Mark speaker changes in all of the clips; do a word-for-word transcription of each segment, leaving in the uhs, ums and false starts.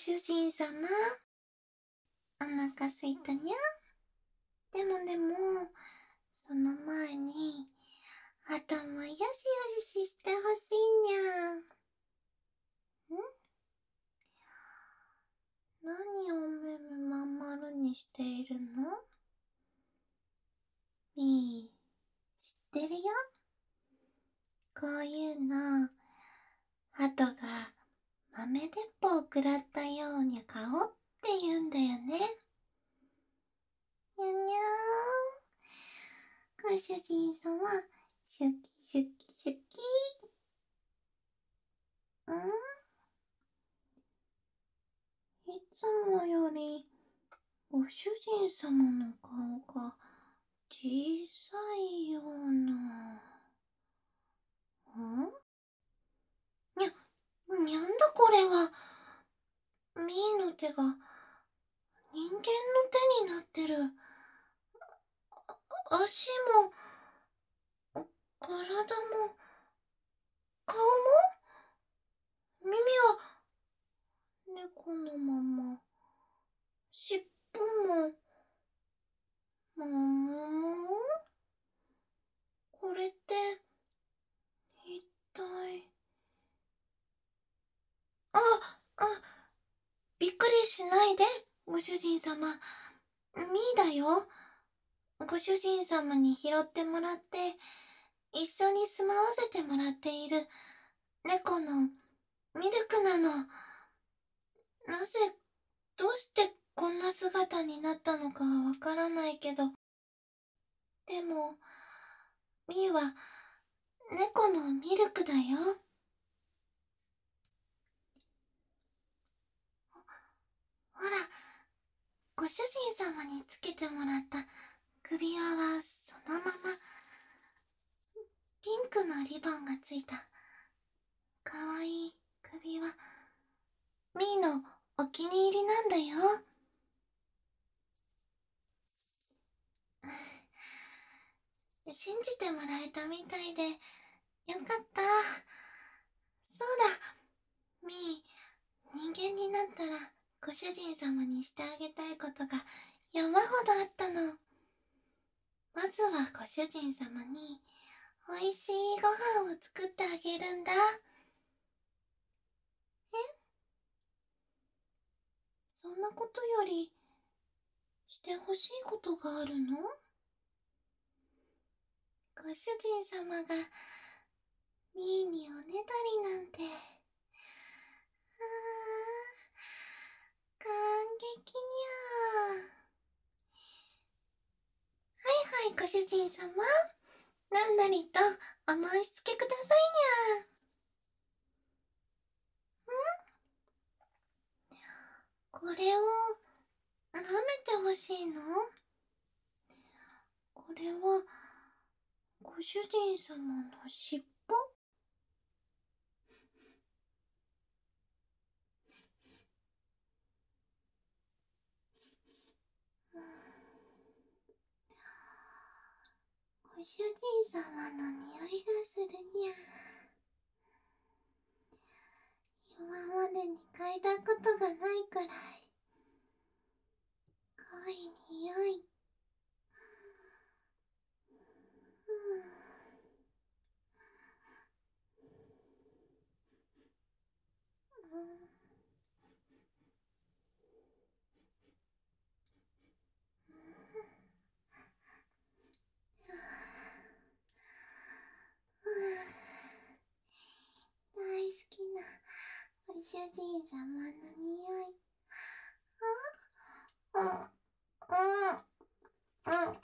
Speaker 1: 主人様、お腹すいたにゃ。でもでも、その前に、頭よしよししてほしいにゃ。ん？何をめめまん丸にしているの？みー、知ってるよ。こういうの、鳩が豆鉄砲を食らったように顔って言うんだよね。にゃにゃーん。ご主人様、シュキシュキシュキ。ん？いつもより、ご主人様の顔が小さいような。ん？にゃ、にゃんだこれは。みーの手が人間の手になってる。足も、体も、顔も、耳は猫のまま、尻尾も、ももも。これって、一体。あ、あ、びっくりしないで、ご主人様。みーだよ。ご主人様に拾ってもらって、一緒に住まわせてもらっている猫のミルクなの。なぜ、どうしてこんな姿になったのかはわからないけど、でも、みーは猫のミルクだよ。ほら、ご主人様につけてもらった首輪はそのまま、ピンクのリボンがついた、かわいい首輪。みーのお気に入りなんだよ。信じてもらえたみたいで、よかった。そうだ、みー、人間になったら、ご主人様にしてあげたいことが山ほどあったの。まずはご主人様に、おいしいご飯を作ってあげるんだ。え？そんなことより、してほしいことがあるの？ご主人様が、みーにおねだりなんて。あー、感激にゃー。はいはい、ご主人様。なんなりとお申し付けくださいにゃ。ん？これを舐めてほしいの？これはご主人様の尻尾？ご主人様の匂いがするにゃ。今までに嗅いだことがないくらい濃い匂い。うん、大好きなご主人様の匂い。あ、うん、うん、うん、うん、うん、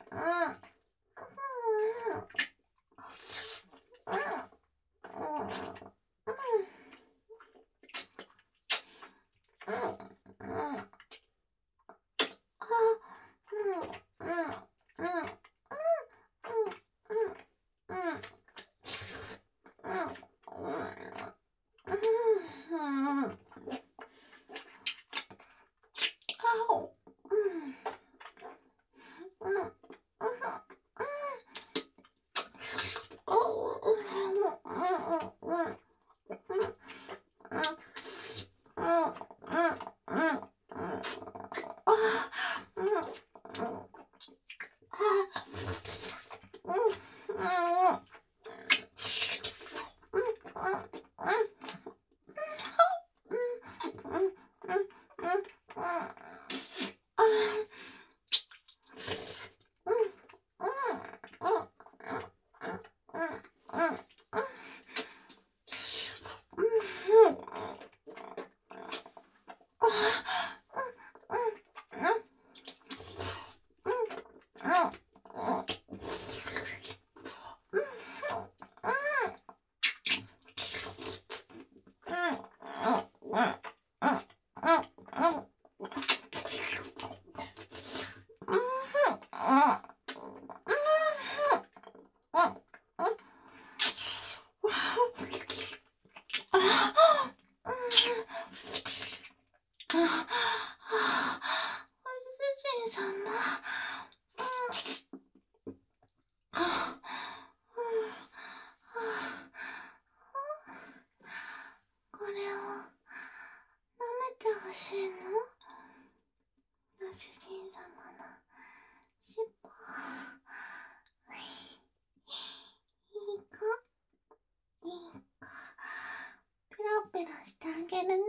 Speaker 1: ペラしてあげるね。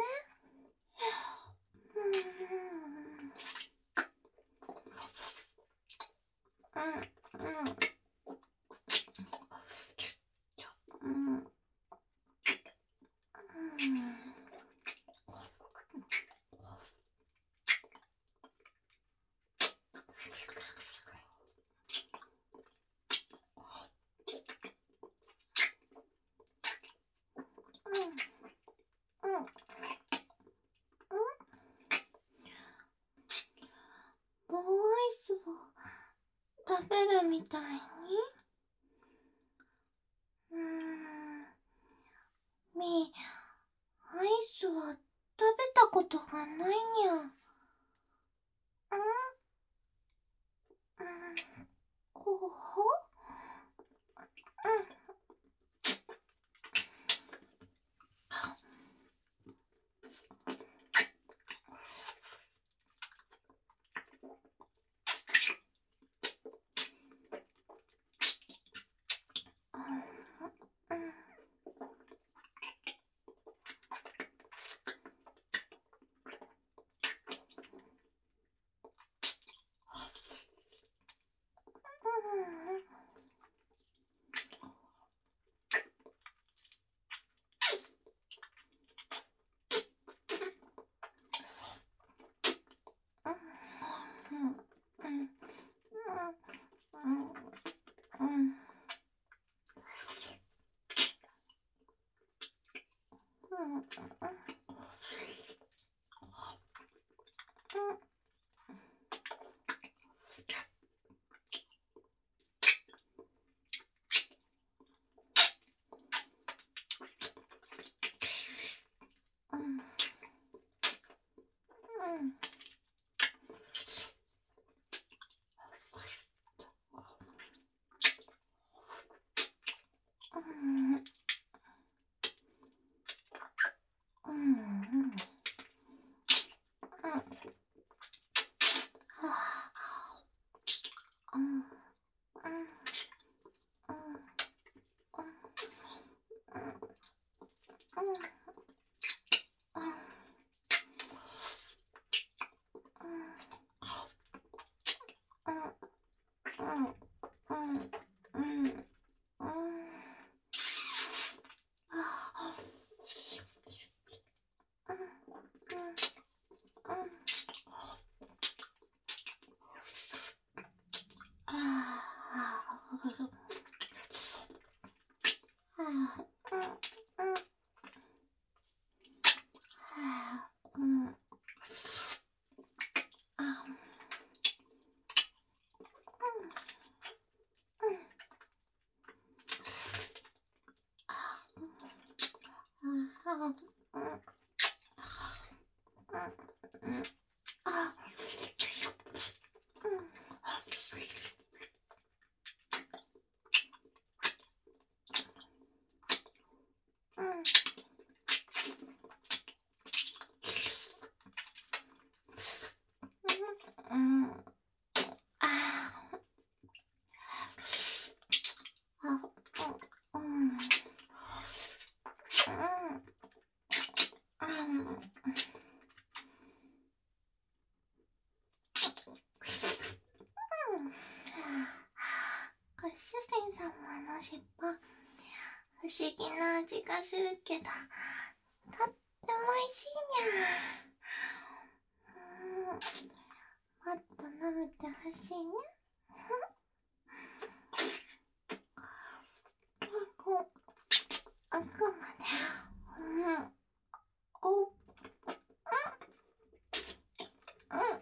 Speaker 1: うんうんうんうんうんうんうんボーアイスを食べるみたいに。うーんみー、アイスは食べたことがないにゃ。うんうんこううんうんご主人様の尻尾、不思議な味がするけど、とっても美味しいにゃ。うん、もっと舐めてほしいにゃ。こう、奥まで。うん、お、うん、うん。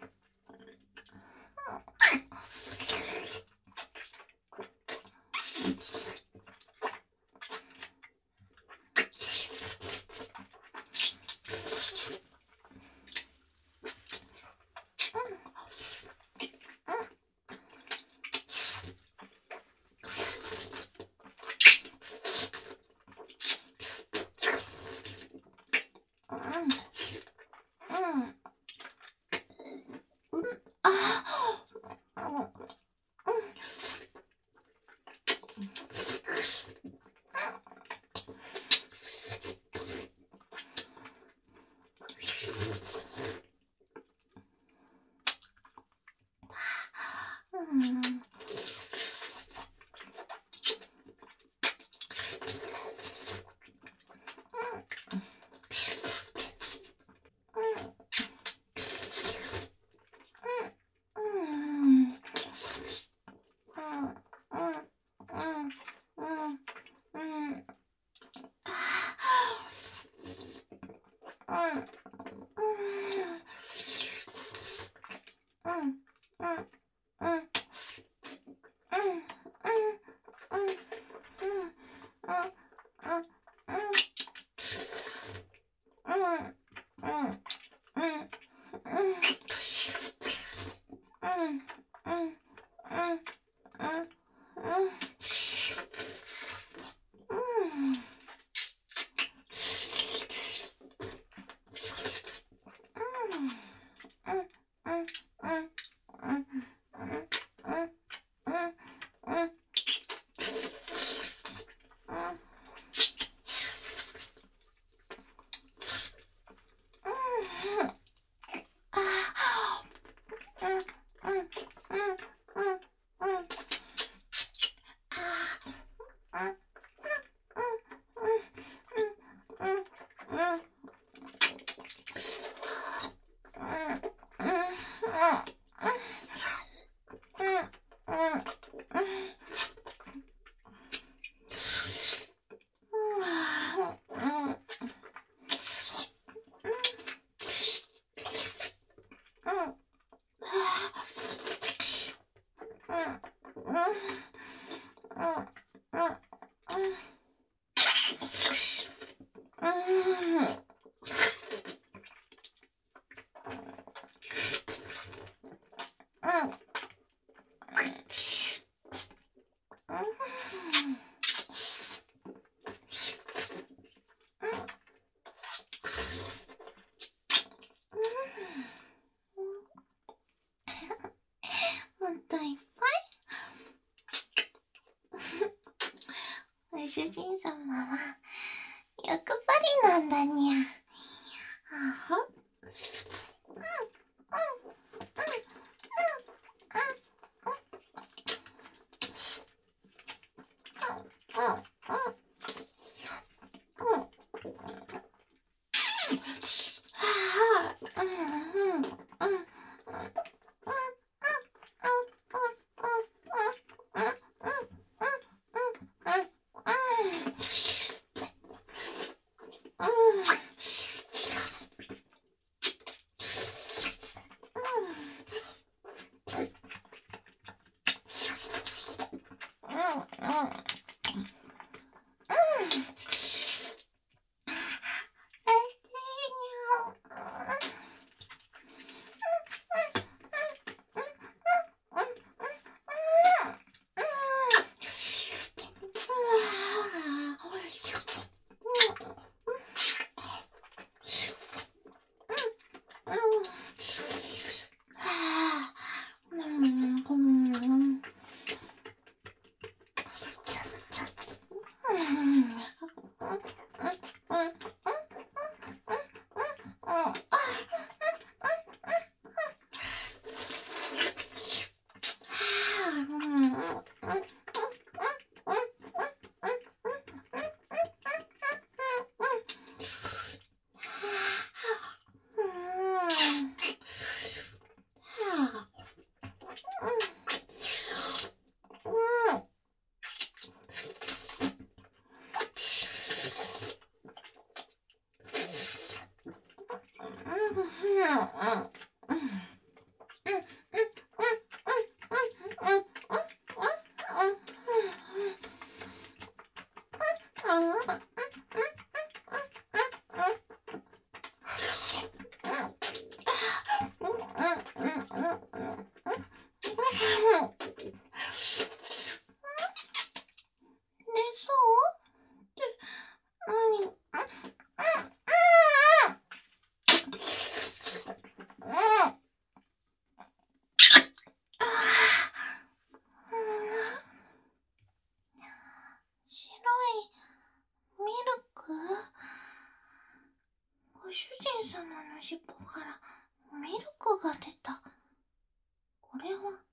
Speaker 1: ご主人様は欲張りなんだにゃ。あは。ご主人様の尻尾からミルクが出た。これは